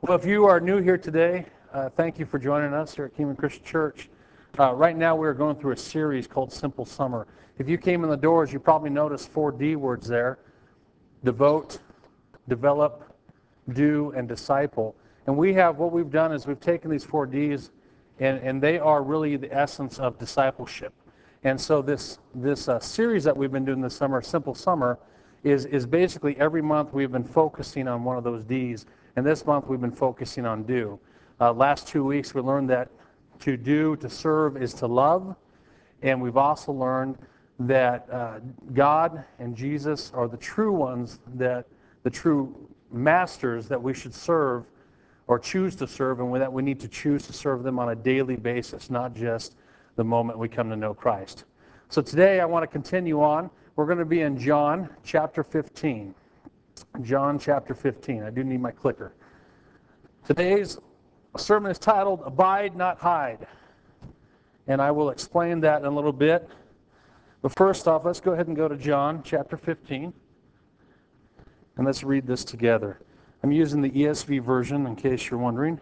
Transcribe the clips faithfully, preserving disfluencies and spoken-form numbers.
Well, if you are new here today, uh, thank you for joining us here at Kingman Christian Church. Uh, right now, we're going through a series called Simple Summer. If you came in the doors, you probably noticed four D words there: devote, develop, do, and disciple. And we have, what we've done is we've taken these four Ds, and, and they are really the essence of discipleship. And so this this uh, series that we've been doing this summer, Simple Summer, is, is basically every month we've been focusing on one of those Ds. And this month we've been focusing on do. Uh, last two weeks we learned that to do, to serve, is to love. And we've also learned that uh, God and Jesus are the true ones, that the true masters that we should serve or choose to serve, and that we need to choose to serve them on a daily basis, not just the moment we come to know Christ. So today I want to continue on. We're going to be in John chapter fifteen. John chapter fifteen. I do need my clicker. Today's sermon is titled, Abide Not Hide. And I will explain that in a little bit. But first off, let's go ahead and go to John chapter fifteen. And let's read this together. I'm using the E S V version in case you're wondering.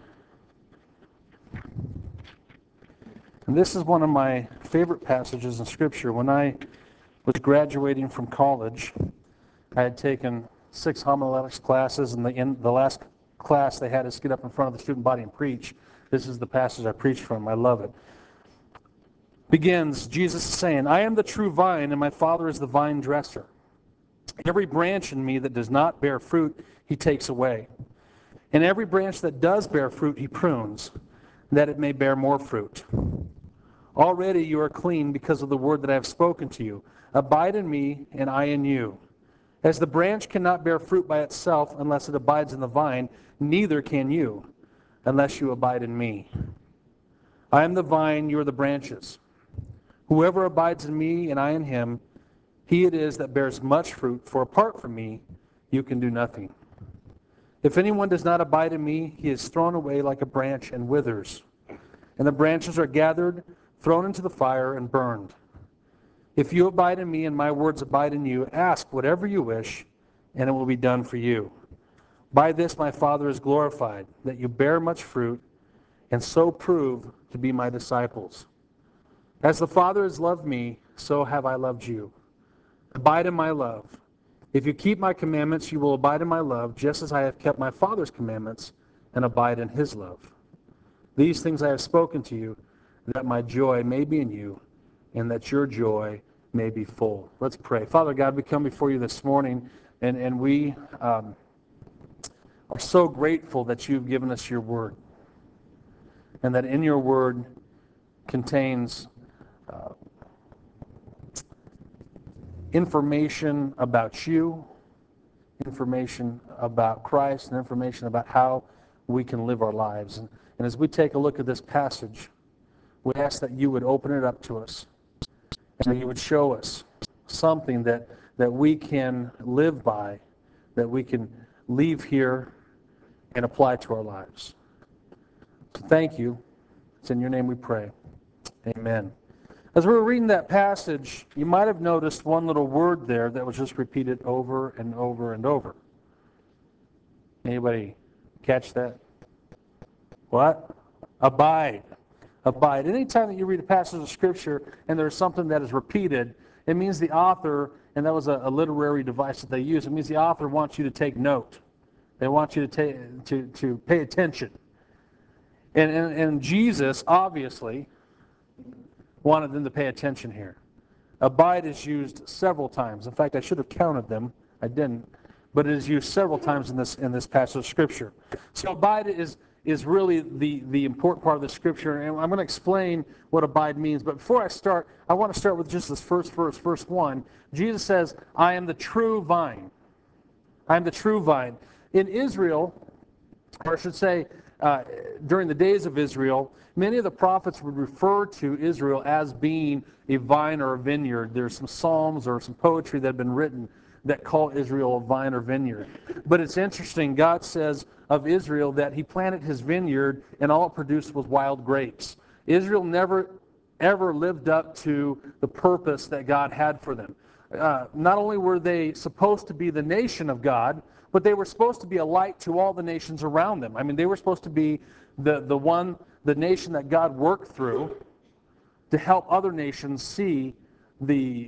And this is one of my favorite passages in Scripture. When I was graduating from college, I had taken six homiletics classes, and the, in the last class they had us get up in front of the student body and preach. This is the passage I preach from. I love it. Begins, Jesus is saying, I am the true vine, and my Father is the vine dresser. Every branch in me that does not bear fruit, he takes away. And every branch that does bear fruit, he prunes, that it may bear more fruit. Already you are clean because of the word that I have spoken to you. Abide in me, and I in you. As the branch cannot bear fruit by itself unless it abides in the vine, neither can you unless you abide in me. I am the vine, you are the branches. Whoever abides in me and I in him, he it is that bears much fruit, for apart from me you can do nothing. If anyone does not abide in me, he is thrown away like a branch and withers. And the branches are gathered, thrown into the fire, and burned. If you abide in me and my words abide in you, ask whatever you wish, and it will be done for you. By this my Father is glorified, that you bear much fruit, and so prove to be my disciples. As the Father has loved me, so have I loved you. Abide in my love. If you keep my commandments, you will abide in my love, just as I have kept my Father's commandments and abide in his love. These things I have spoken to you, that my joy may be in you, and that your joy may be full. Let's pray. Father God, we come before you this morning, and, and we um, are so grateful that you've given us your word, and that in your word contains uh, information about you, information about Christ, and information about how we can live our lives. And, and as we take a look at this passage, we ask that you would open it up to us, and that you would show us something that, that we can live by, that we can leave here and apply to our lives. So thank you. It's in your name we pray. Amen. As we were reading that passage, you might have noticed one little word there that was just repeated over and over and over. Anybody catch that? What? Abide. Abide. Anytime that you read a passage of Scripture and there's something that is repeated, it means the author, and that was a, a literary device that they used, it means the author wants you to take note. They want you to, take, to, to pay attention. And, and, and Jesus, obviously, wanted them to pay attention here. Abide is used several times. In fact, I should have counted them. I didn't. But it is used several times in this in this passage of Scripture. So abide is, is really the, the important part of the Scripture. And I'm going to explain what abide means. But before I start, I want to start with just this first verse, verse one. Jesus says, I am the true vine. I am the true vine. In Israel, or I should say, uh, during the days of Israel, many of the prophets would refer to Israel as being a vine or a vineyard. There's some psalms or some poetry that have been written that call Israel a vine or vineyard. But it's interesting, God says of Israel that he planted his vineyard and all it produced was wild grapes. Israel never, ever lived up to the purpose that God had for them. Uh, not only were they supposed to be the nation of God, but they were supposed to be a light to all the nations around them. I mean, they were supposed to be the, the one, the nation that God worked through to help other nations see the,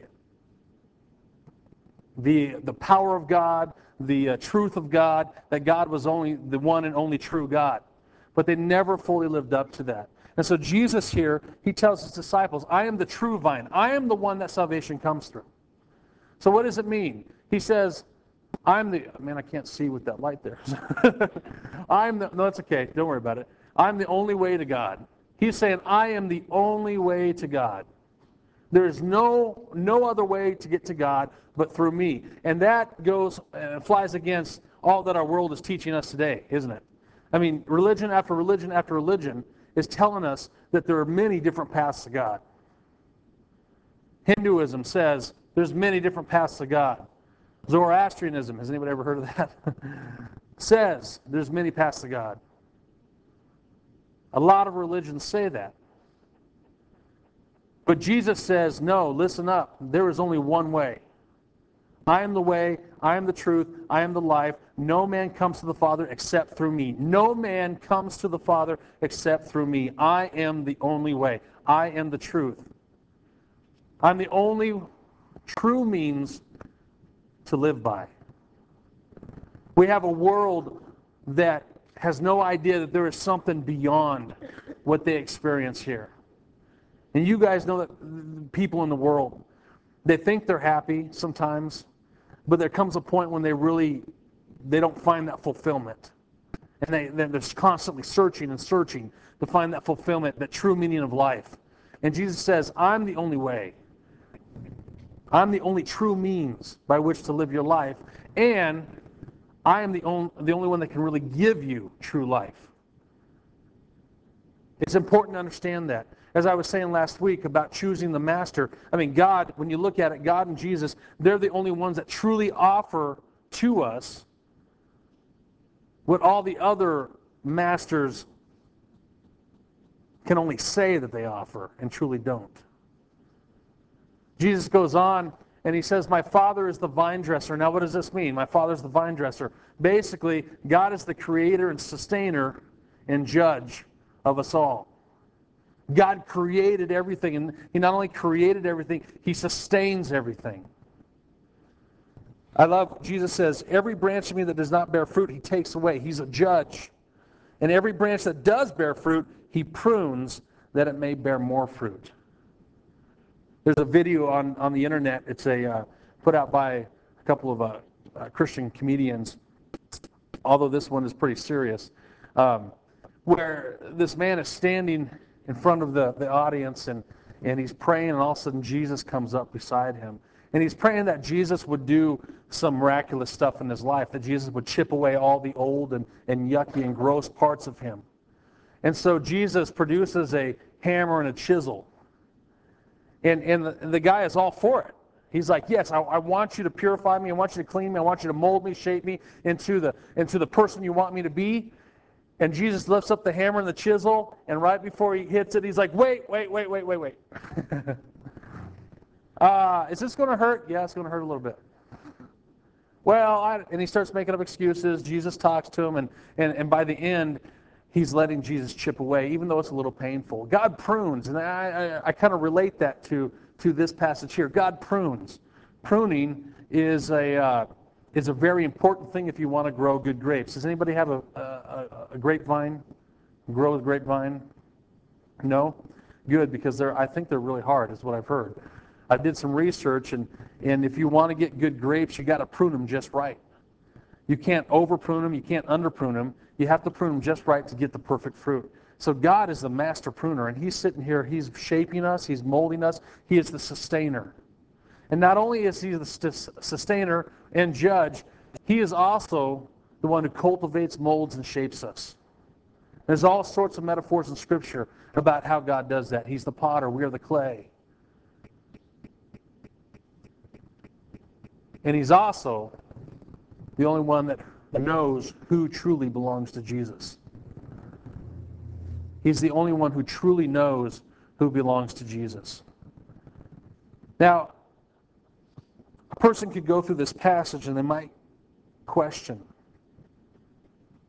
the, the power of God, the uh, truth of God, that God was only the one and only true God. But they never fully lived up to that. And so Jesus here, he tells his disciples, I am the true vine. I am the one that salvation comes through. So what does it mean? He says, I'm the, man, I can't see with that light there. I'm the, no, that's okay. Don't worry about it. I'm the only way to God. He's saying, I am the only way to God. There is no, no other way to get to God but through me. And that goes and uh, flies against all that our world is teaching us today, isn't it? I mean, religion after religion after religion is telling us that there are many different paths to God. Hinduism says there's many different paths to God. Zoroastrianism, has anybody ever heard of that? says there's many paths to God. A lot of religions say that. But Jesus says, no, listen up. There is only one way. I am the way, I am the truth, I am the life. No man comes to the Father except through me. No man comes to the Father except through me. I am the only way. I am the truth. I'm the only true means to live by. We have a world that has no idea that there is something beyond what they experience here. And you guys know that people in the world, they think they're happy sometimes, but there comes a point when they really, they don't find that fulfillment. And they, they're constantly searching and searching to find that fulfillment, that true meaning of life. And Jesus says, I'm the only way. I'm the only true means by which to live your life. And I am the only, the only one that can really give you true life. It's important to understand that. As I was saying last week about choosing the master, I mean, God, when you look at it, God and Jesus, they're the only ones that truly offer to us what all the other masters can only say that they offer and truly don't. Jesus goes on and he says, my Father is the vine dresser. Now what does this mean? My Father is the vine dresser. Basically, God is the creator and sustainer and judge of us all. God created everything, and he not only created everything, he sustains everything. I love, Jesus says, every branch of me that does not bear fruit, he takes away. He's a judge. And every branch that does bear fruit, he prunes that it may bear more fruit. There's a video on, on the internet. It's a uh, put out by a couple of uh, uh, Christian comedians, although this one is pretty serious, um, where this man is standing in front of the, the audience, and, and he's praying, and all of a sudden Jesus comes up beside him. And he's praying that Jesus would do some miraculous stuff in his life, that Jesus would chip away all the old and, and yucky and gross parts of him. And so Jesus produces a hammer and a chisel. And, and, the, and the guy is all for it. He's like, yes, I, I want you to purify me, I want you to clean me, I want you to mold me, shape me into the, into the person you want me to be. And Jesus lifts up the hammer and the chisel, and right before he hits it, he's like, wait, wait, wait, wait, wait, wait. uh, is this going to hurt? Yeah, it's going to hurt a little bit. Well, I, and he starts making up excuses. Jesus talks to him, and, and, and by the end, he's letting Jesus chip away, even though it's a little painful. God prunes, and I, I, I kind of relate that to, to this passage here. God prunes. Pruning is a... Uh, is a very important thing if you want to grow good grapes. Does anybody have a, a, a grapevine? Grow a grapevine? No? Good, because they're, I think they're really hard, is what I've heard. I did some research, and, and if you want to get good grapes, you got to prune them just right. You can't over prune them, you can't under prune them. You have to prune them just right to get the perfect fruit. So God is the master pruner, and he's sitting here, he's shaping us, he's molding us, he is the sustainer. And not only is he the sustainer and judge, he is also the one who cultivates, molds, and shapes us. There's all sorts of metaphors in Scripture about how God does that. He's the potter, we are the clay. And he's also the only one that knows who truly belongs to Jesus. He's the only one who truly knows who belongs to Jesus. Now, a person could go through this passage and they might question,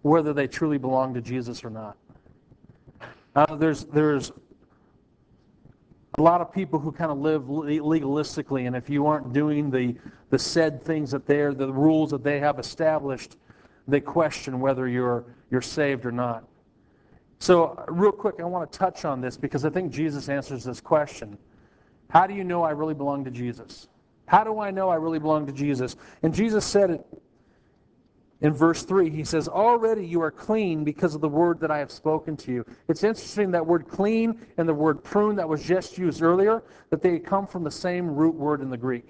whether they truly belong to Jesus or not. Uh, there's there's a lot of people who kind of live legalistically, and if you aren't doing the, the said things that they're, the rules that they have established, they question whether you're you're saved or not. So real quick, I want to touch on this because I think Jesus answers this question. How do you know I really belong to Jesus? How do I know I really belong to Jesus? And Jesus said it in verse three. He says, already you are clean because of the word that I have spoken to you. It's interesting that word clean and the word prune that was just used earlier, that they come from the same root word in the Greek.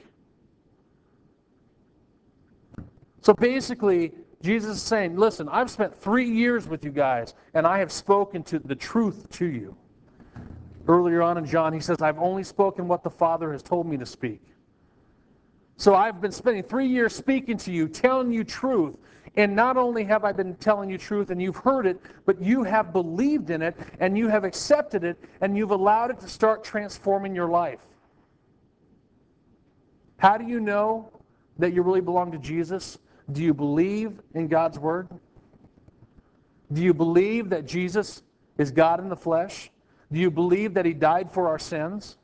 So basically, Jesus is saying, listen, I've spent three years with you guys, and I have spoken to the truth to you. Earlier on in John, he says, I've only spoken what the Father has told me to speak. So I've been spending three years speaking to you, telling you truth. And not only have I been telling you truth and you've heard it, but you have believed in it, and you have accepted it, and you've allowed it to start transforming your life. How do you know that you really belong to Jesus? Do you believe in God's word? Do you believe that Jesus is God in the flesh? Do you believe that he died for our sins?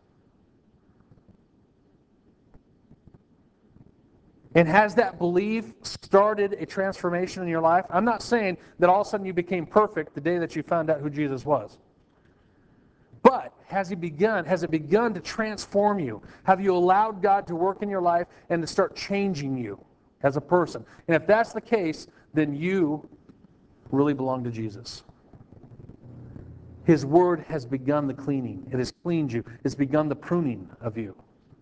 And has that belief started a transformation in your life? I'm not saying that all of a sudden you became perfect the day that you found out who Jesus was. But has he begun, has it begun to transform you? Have you allowed God to work in your life and to start changing you as a person? And if that's the case, then you really belong to Jesus. His word has begun the cleaning. It has cleaned you. It's begun the pruning of you.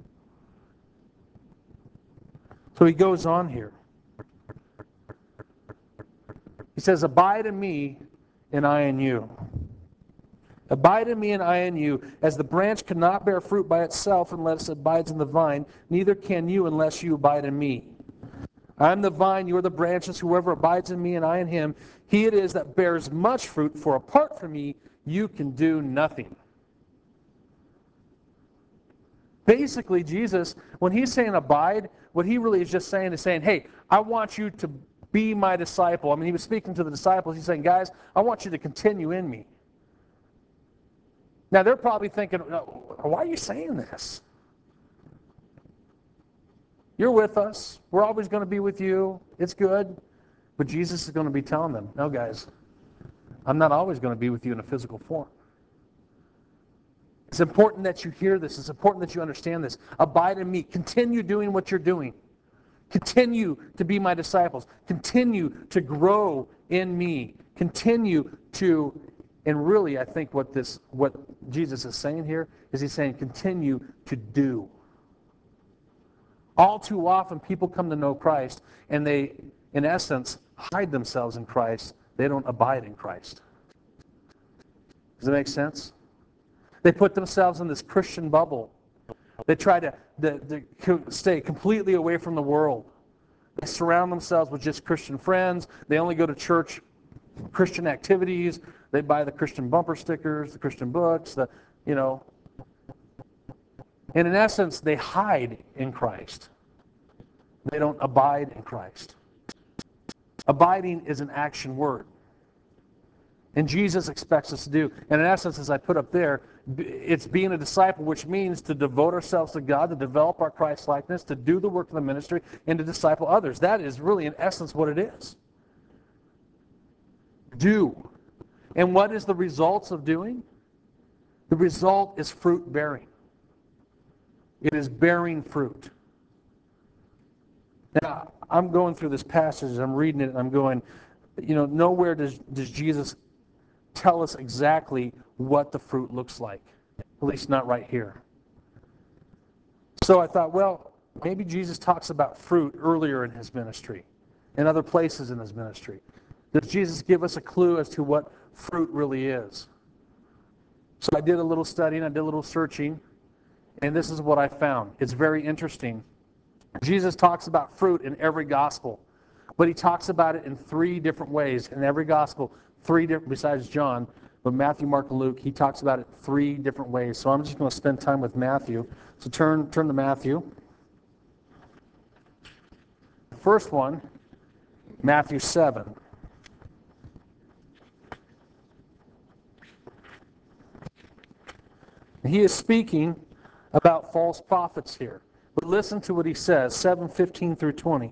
So he goes on here. He says, abide in me and I in you. Abide in me and I in you. As the branch cannot bear fruit by itself unless it abides in the vine, neither can you unless you abide in me. I am the vine, you are the branches. Whoever abides in me and I in him, he it is that bears much fruit, for apart from me, you can do nothing. Basically, Jesus, when he's saying abide, what he really is just saying is saying, hey, I want you to be my disciple. I mean, he was speaking to the disciples. He's saying, guys, I want you to continue in me. Now, they're probably thinking, why are you saying this? You're with us. We're always going to be with you. It's good. But Jesus is going to be telling them, no, guys, I'm not always going to be with you in a physical form. It's important that you hear this. It's important that you understand this. Abide in me. Continue doing what you're doing. Continue to be my disciples. Continue to grow in me. Continue to, and really I think what this, what Jesus is saying here is he's saying continue to do. All too often people come to know Christ and they, in essence, hide themselves in Christ. They don't abide in Christ. Does that make sense? They put themselves in this Christian bubble. They try to, to, to stay completely away from the world. They surround themselves with just Christian friends. They only go to church, Christian activities. They buy the Christian bumper stickers, the Christian books, the, you know. And in essence, they hide in Christ. They don't abide in Christ. Abiding is an action word. And Jesus expects us to do. And in essence, as I put up there, it's being a disciple, which means to devote ourselves to God, to develop our Christ-likeness, to do the work of the ministry, and to disciple others. That is really, in essence, what it is. Do. And what is the results of doing? The result is fruit bearing. It is bearing fruit. Now, I'm going through this passage, I'm reading it, and I'm going, you know, nowhere does, does Jesus tell us exactly what the fruit looks like. At least not right here. So I thought, well, maybe Jesus talks about fruit earlier in his ministry, in other places in his ministry. Does Jesus give us a clue as to what fruit really is? So I did a little studying, I did a little searching, and this is what I found. It's very interesting. Jesus talks about fruit in every gospel, but he talks about it in three different ways in every gospel. Three different, besides John, but Matthew, Mark, and Luke, he talks about it three different ways. So I'm just going to spend time with Matthew. So turn, turn to Matthew. The first one, Matthew seven. He is speaking about false prophets here. But listen to what he says, seven fifteen through twenty.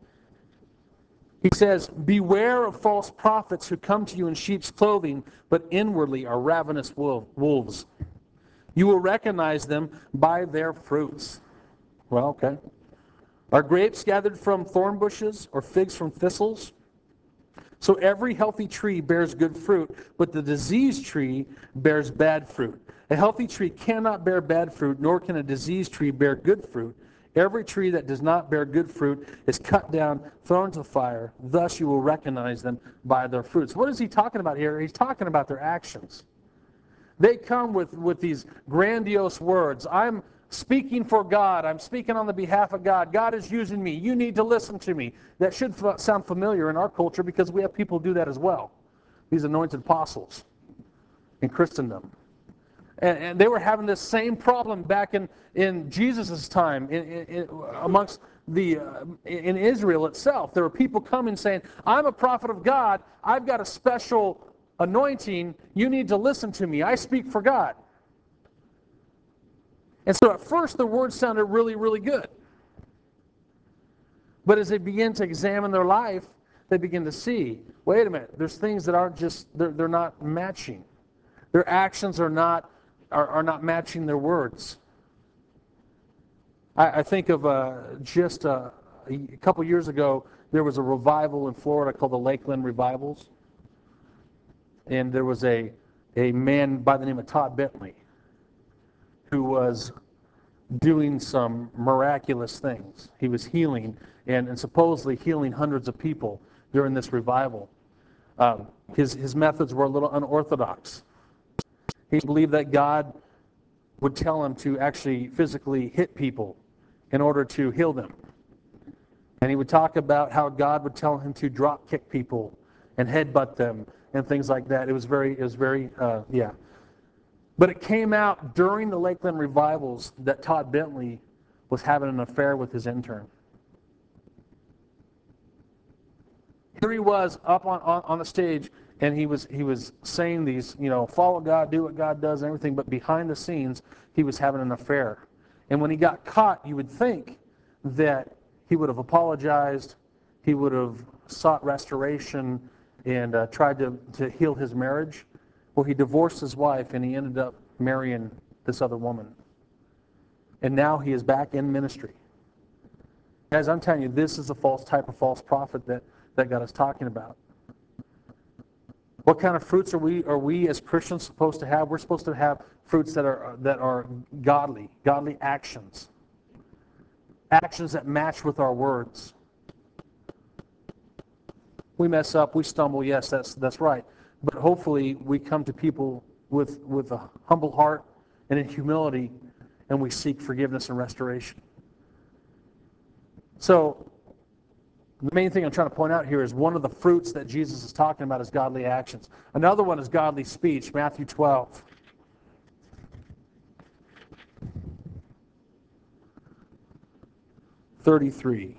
He says, "Beware of false prophets who come to you in sheep's clothing, but inwardly are ravenous wolves. You will recognize them by their fruits." Well, okay. "Are grapes gathered from thorn bushes or figs from thistles? So every healthy tree bears good fruit, but the diseased tree bears bad fruit. A healthy tree cannot bear bad fruit, nor can a diseased tree bear good fruit. Every tree that does not bear good fruit is cut down, thrown into the fire. Thus you will recognize them by their fruits." What is he talking about here? He's talking about their actions. They come with, with these grandiose words. I'm speaking for God. I'm speaking on the behalf of God. God is using me. You need to listen to me. That should f- sound familiar in our culture because we have people do that as well. These anointed apostles in Christendom. And, and they were having this same problem back in, in Jesus' time, in, in, in, amongst the, uh, in Israel itself. There were people coming saying, "I'm a prophet of God. I've got a special anointing. You need to listen to me. I speak for God." And so at first the words sounded really, really good. But as they begin to examine their life, they begin to see, wait a minute, there's things that aren't just, they're, they're not matching. Their actions are not, are, are not matching their words. I, I think of uh, just uh, a couple years ago, there was a revival in Florida called the Lakeland Revivals. And there was a, a man by the name of Todd Bentley who was doing some miraculous things. He was healing and, and supposedly healing hundreds of people during this revival. Um, his, his methods were a little unorthodox. He believed that God would tell him to actually physically hit people in order to heal them. And he would talk about how God would tell him to drop kick people and headbutt them and things like that. It was very, it was very, uh, yeah. But it came out during the Lakeland revivals that Todd Bentley was having an affair with his intern. Here he was up on, on, on the stage, and he was he was saying these, you know, follow God, do what God does, and everything, but behind the scenes, he was having an affair. And when he got caught, you would think that he would have apologized, he would have sought restoration, and uh, tried to, to heal his marriage. Well, he divorced his wife, and he ended up marrying this other woman. And now he is back in ministry. Guys, I'm telling you, this is a false type of false prophet that, that God is talking about. What kind of fruits are we are we as Christians supposed to have? We're supposed to have fruits that are that are godly, godly actions. Actions that match with our words. We mess up, we stumble, yes, that's that's right. But hopefully we come to people with with a humble heart and in humility, and we seek forgiveness and restoration. So the main thing I'm trying to point out here is one of the fruits that Jesus is talking about is godly actions. Another one is godly speech, Matthew twelve. thirty-three.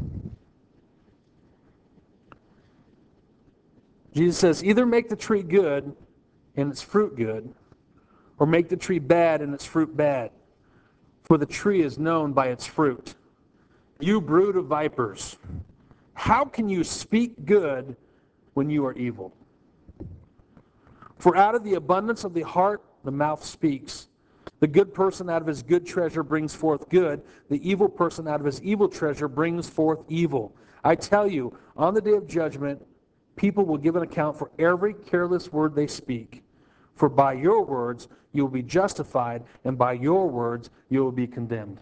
Jesus says, either make the tree good and its fruit good, or make the tree bad and its fruit bad. For the tree is known by its fruit. You brood of vipers, how can you speak good when you are evil? For out of the abundance of the heart, the mouth speaks. The good person out of his good treasure brings forth good. The evil person out of his evil treasure brings forth evil. I tell you, on the day of judgment, people will give an account for every careless word they speak. For by your words you will be justified, and by your words you will be condemned.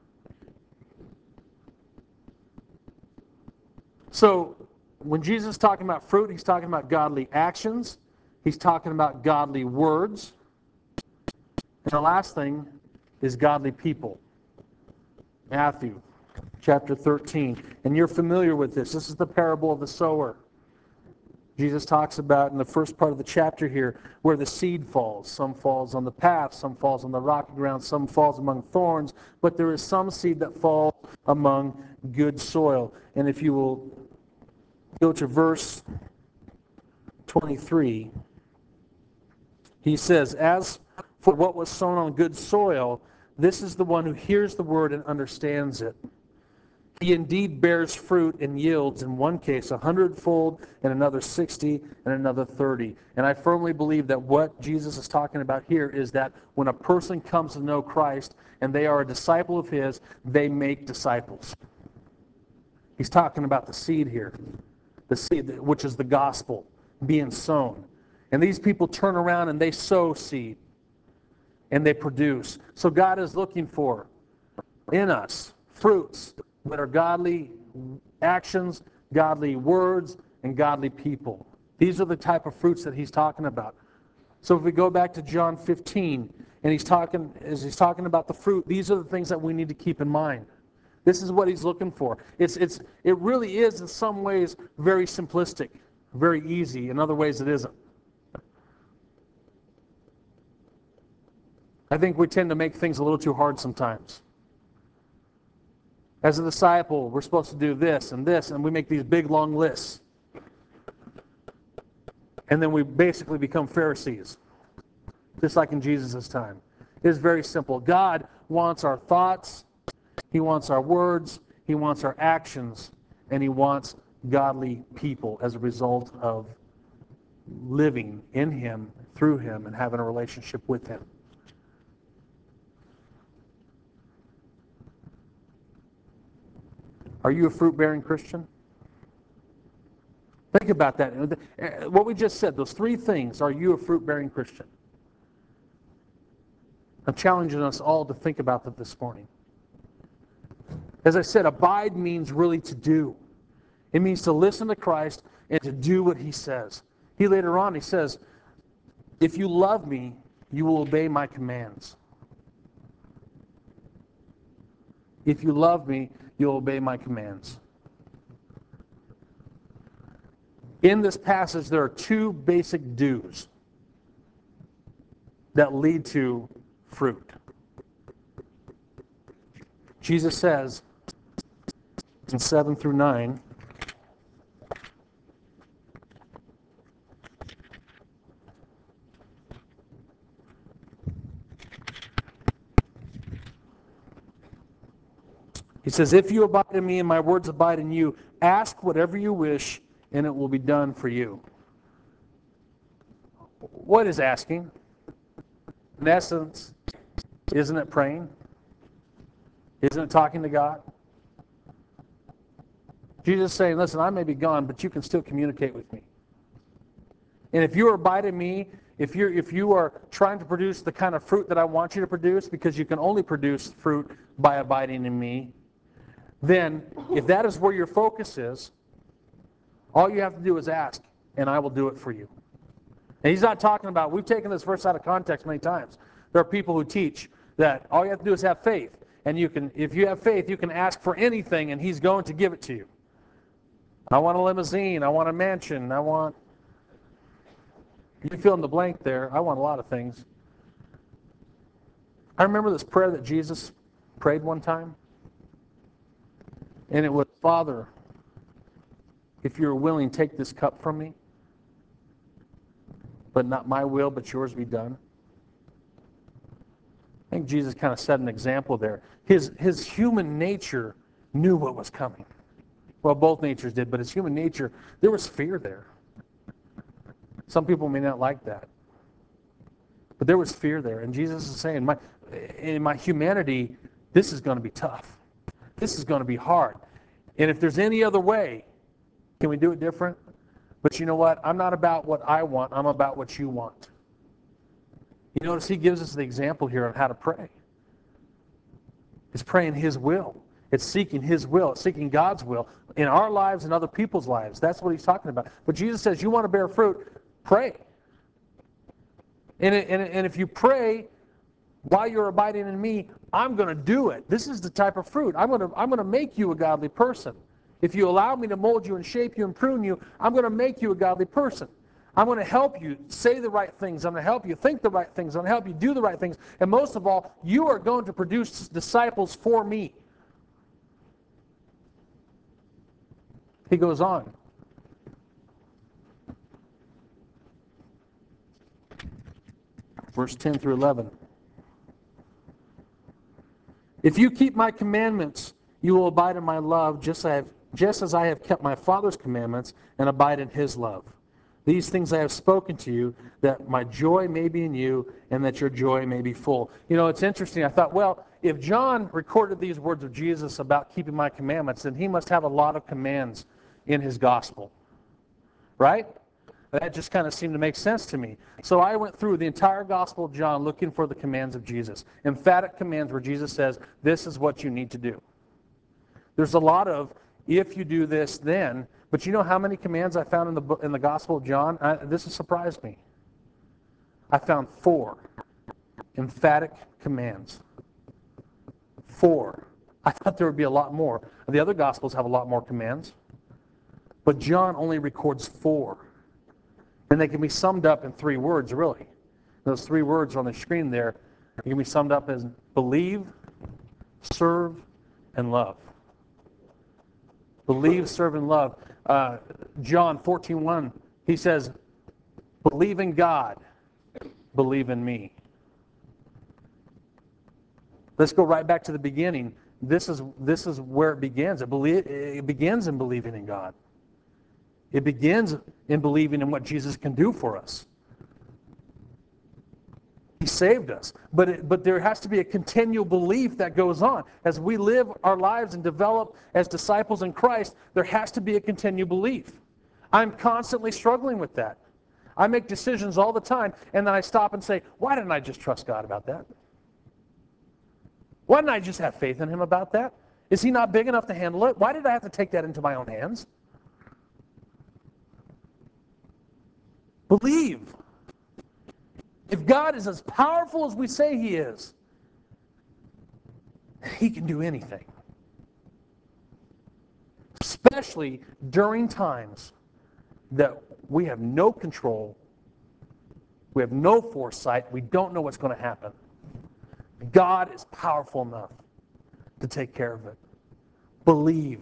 So, when Jesus is talking about fruit, he's talking about godly actions. He's talking about godly words. And the last thing is godly people. Matthew chapter thirteen. And you're familiar with this. This is the parable of the sower. Jesus talks about in the first part of the chapter here where the seed falls. Some falls on the path, some falls on the rocky ground, some falls among thorns, but there is some seed that falls among good soil. And if you will go to verse twenty-three, he says, as For what was sown on good soil, this is the one who hears the word and understands it. He indeed bears fruit and yields, in one case a hundredfold, in another sixty, and another thirty. And I firmly believe that what Jesus is talking about here is that when a person comes to know Christ and they are a disciple of his, they make disciples. He's talking about the seed here, the seed, which is the gospel, being sown. And these people turn around and they sow seed, and they produce. So God is looking for, in us, fruits that are godly actions, godly words, and godly people. These are the type of fruits that he's talking about. So if we go back to John fifteen, and he's talking, as he's talking about the fruit, these are the things that we need to keep in mind. This is what he's looking for. It's, it's, it really is, in some ways, very simplistic, very easy. In other ways, it isn't. I think we tend to make things a little too hard sometimes. As a disciple, we're supposed to do this and this, and we make these big, long lists. And then we basically become Pharisees, just like in Jesus' time. It is very simple. God wants our thoughts, he wants our words, he wants our actions, and he wants godly people as a result of living in him, through him, and having a relationship with him. Are you a fruit-bearing Christian? Think about that. What we just said, those three things, are you a fruit-bearing Christian? I'm challenging us all to think about that this morning. As I said, abide means really to do. It means to listen to Christ and to do what he says. He later on, he says, if you love me, you will obey my commands. If you love me, you'll obey my commands. In this passage, there are two basic do's that lead to fruit. Jesus says in seven through nine, he says, if you abide in me and my words abide in you, ask whatever you wish and it will be done for you. What is asking? In essence, isn't it praying? Isn't it talking to God? Jesus is saying, listen, I may be gone, but you can still communicate with me. And if you abide in me, if you're if you are trying to produce the kind of fruit that I want you to produce, because you can only produce fruit by abiding in me, then if that is where your focus is, all you have to do is ask, and I will do it for you. And he's not talking about, we've taken this verse out of context many times. There are people who teach that all you have to do is have faith. And you can, if you have faith, you can ask for anything, and he's going to give it to you. I want a limousine. I want a mansion. I want... You fill in the blank there. I want a lot of things. I remember this prayer that Jesus prayed one time. And it was, Father, if you're willing, take this cup from me. But not my will, but yours be done. I think Jesus kind of set an example there. His, his human nature knew what was coming. Well, both natures did, but his human nature, there was fear there. Some people may not like that. But there was fear there. And Jesus is saying, my, in my humanity, this is going to be tough. This is going to be hard. And if there's any other way, can we do it different? But you know what? I'm not about what I want. I'm about what you want. You notice he gives us the example here on how to pray. It's praying his will. It's seeking his will. It's seeking God's will in our lives and other people's lives. That's what he's talking about. But Jesus says, you want to bear fruit, pray. And, and, and if you pray while you're abiding in me, I'm going to do it. This is the type of fruit. I'm going to, I'm going to make you a godly person. If you allow me to mold you and shape you and prune you, I'm going to make you a godly person. I'm going to help you say the right things. I'm going to help you think the right things. I'm going to help you do the right things. And most of all, you are going to produce disciples for me. He goes on. verse ten through eleven. If you keep my commandments, you will abide in my love, just, I have, just as I have kept my Father's commandments and abide in his love. These things I have spoken to you, that my joy may be in you and that your joy may be full. You know, it's interesting. I thought, well, if John recorded these words of Jesus about keeping my commandments, then he must have a lot of commands in his gospel. Right? That just kind of seemed to make sense to me. So I went through the entire Gospel of John looking for the commands of Jesus. Emphatic commands where Jesus says, this is what you need to do. There's a lot of, if you do this, then. But you know how many commands I found in the, in the Gospel of John? I, this has surprised me. I found four emphatic commands. Four. I thought there would be a lot more. The other Gospels have a lot more commands. But John only records four. And they can be summed up in three words, really. Those three words on the screen there can be summed up as believe, serve, and love. Believe, serve, and love. Uh, John fourteen one, he says, believe in God, believe in me. Let's go right back to the beginning. This is, this is where it begins. It, believe, it begins in believing in God. It begins in believing in what Jesus can do for us. He saved us. But, it, but there has to be a continual belief that goes on. As we live our lives and develop as disciples in Christ, there has to be a continual belief. I'm constantly struggling with that. I make decisions all the time, and then I stop and say, why didn't I just trust God about that? Why didn't I just have faith in him about that? Is he not big enough to handle it? Why did I have to take that into my own hands? Believe. If God is as powerful as we say he is, he can do anything. Especially during times that we have no control, we have no foresight, we don't know what's going to happen. God is powerful enough to take care of it. Believe.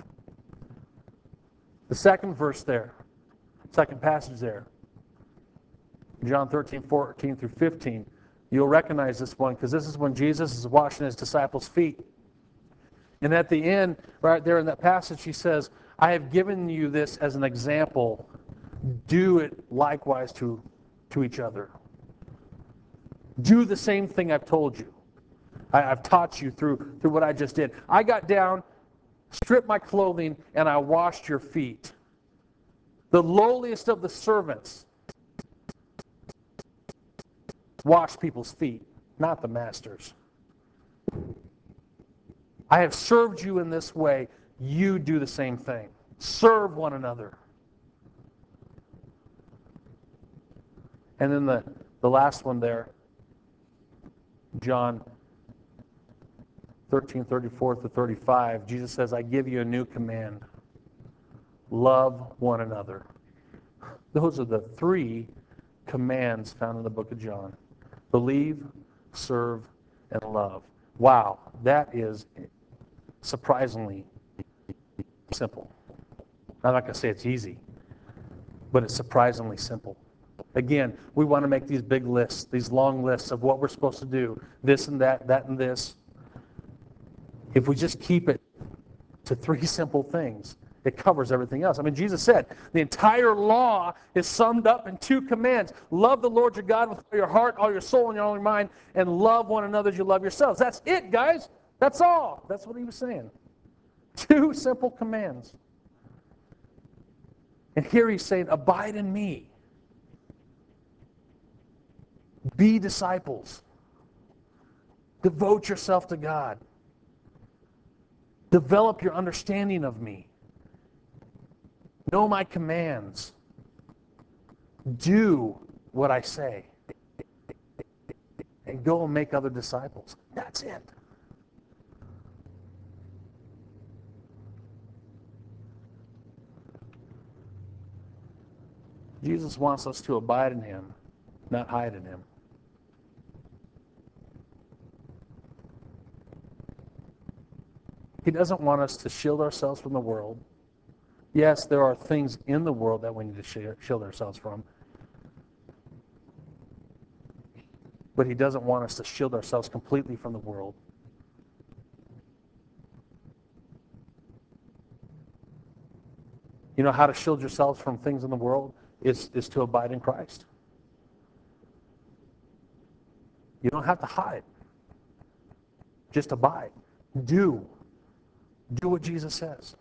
The second verse there, second passage there, John thirteen, fourteen through fifteen, you'll recognize this one because this is when Jesus is washing his disciples' feet. And at the end, right there in that passage, he says, I have given you this as an example. Do it likewise to, to each other. Do the same thing I've told you. I, I've taught you through, through what I just did. I got down, stripped my clothing, and I washed your feet. The lowliest of the servants wash people's feet, not the masters. I have served you in this way. You do the same thing. Serve one another. And then the, the last one there, John thirteen, thirty-four to thirty-five, Jesus says, I give you a new command. Love one another. Those are the three commands found in the book of John. Believe, serve, and love. Wow, that is surprisingly simple. I'm not going to say it's easy, but it's surprisingly simple. Again, we want to make these big lists, these long lists of what we're supposed to do, this and that, that and this. If we just keep it to three simple things, it covers everything else. I mean, Jesus said, the entire law is summed up in two commands. Love the Lord your God with all your heart, all your soul, and your own mind, and love one another as you love yourselves. That's it, guys. That's all. That's what he was saying. Two simple commands. And here he's saying, abide in me. Be disciples. Devote yourself to God. Develop your understanding of me. Know my commands. Do what I say. And go and make other disciples. That's it. Jesus wants us to abide in him, not hide in him. He doesn't want us to shield ourselves from the world. Yes, there are things in the world that we need to shield ourselves from. but he doesn't want us to shield ourselves completely from the world. You know how to shield yourselves from things in the world? Is, is to abide in Christ. You don't have to hide. Just abide. Do. Do what Jesus says.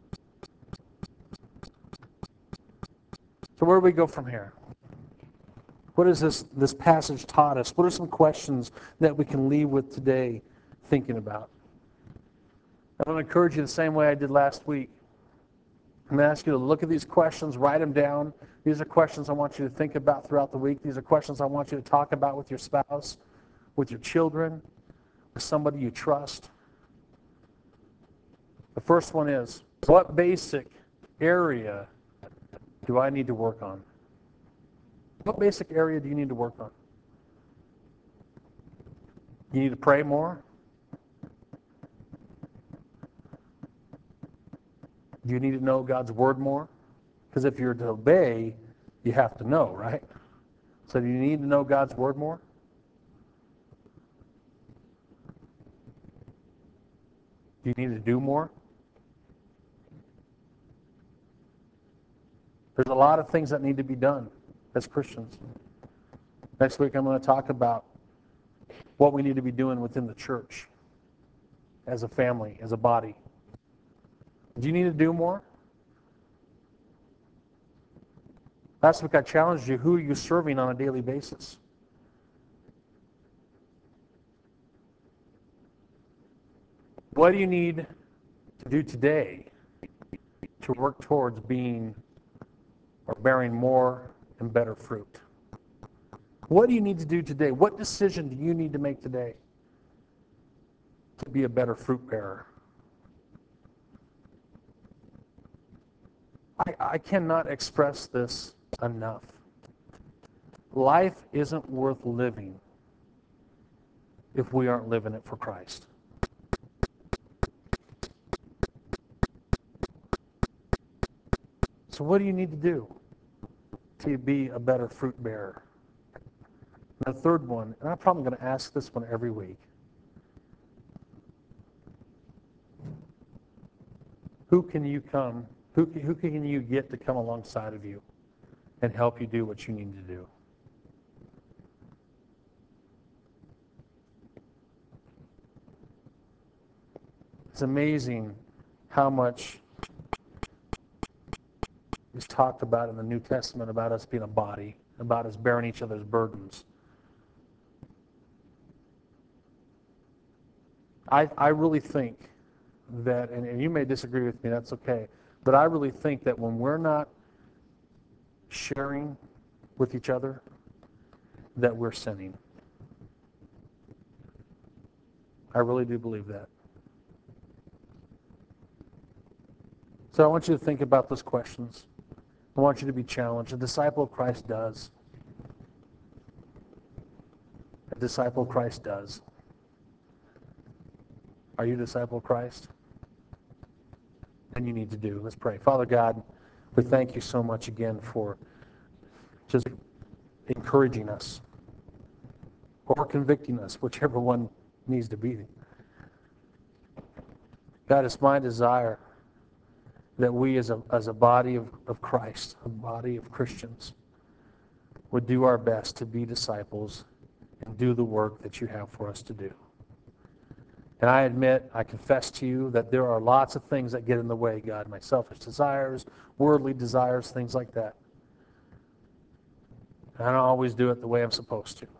So where do we go from here? What has this, this passage taught us? What are some questions that we can leave with today thinking about? I want to encourage you the same way I did last week. I'm going to ask you to look at these questions, write them down. These are questions I want you to think about throughout the week. These are questions I want you to talk about with your spouse, with your children, with somebody you trust. The first one is, what basic area do I need to work on? What basic area do you need to work on? You need to pray more? Do you need to know God's Word more? Because if you're to obey, you have to know, right? So do you need to know God's Word more? Do you need to do more? There's a lot of things that need to be done as Christians. Next week I'm going to talk about what we need to be doing within the church, as a family, as a body. Do you need to do more? Last week I challenged you, who are you serving on a daily basis? What do you need to do today to work towards being or bearing more and better fruit? What do you need to do today? What decision do you need to make today to be a better fruit bearer? I, I cannot express this enough. Life isn't worth living if we aren't living it for Christ. So what do you need to do to be a better fruit bearer? And the third one, and I'm probably going to ask this one every week. Who can you come, who, who can you get to come alongside of you and help you do what you need to do? It's amazing how much is talked about in the New Testament about us being a body, about us bearing each other's burdens. I, I really think that, and, and you may disagree with me, that's okay, but I really think that when we're not sharing with each other, that we're sinning. I really do believe that. So I want you to think about those questions. I want you to be challenged. A disciple of Christ does. A disciple of Christ does. Are you a disciple of Christ? Then you need to do. Let's pray. Father God, we thank you so much again for just encouraging us or convicting us, whichever one needs to be. God, it's my desire that we as a, as a body of, of Christ, a body of Christians, would do our best to be disciples and do the work that you have for us to do. And I admit, I confess to you that there are lots of things that get in the way, God, my selfish desires, worldly desires, things like that. And I don't always do it the way I'm supposed to.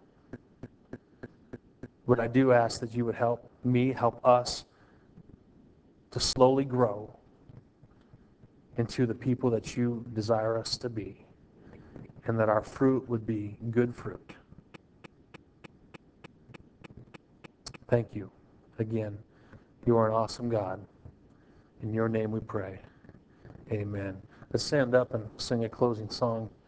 But I do ask that you would help me, help us to slowly grow into the people that you desire us to be, and that our fruit would be good fruit. Thank you. Again, you are an awesome God. In your name we pray. Amen. Let's stand up and sing a closing song.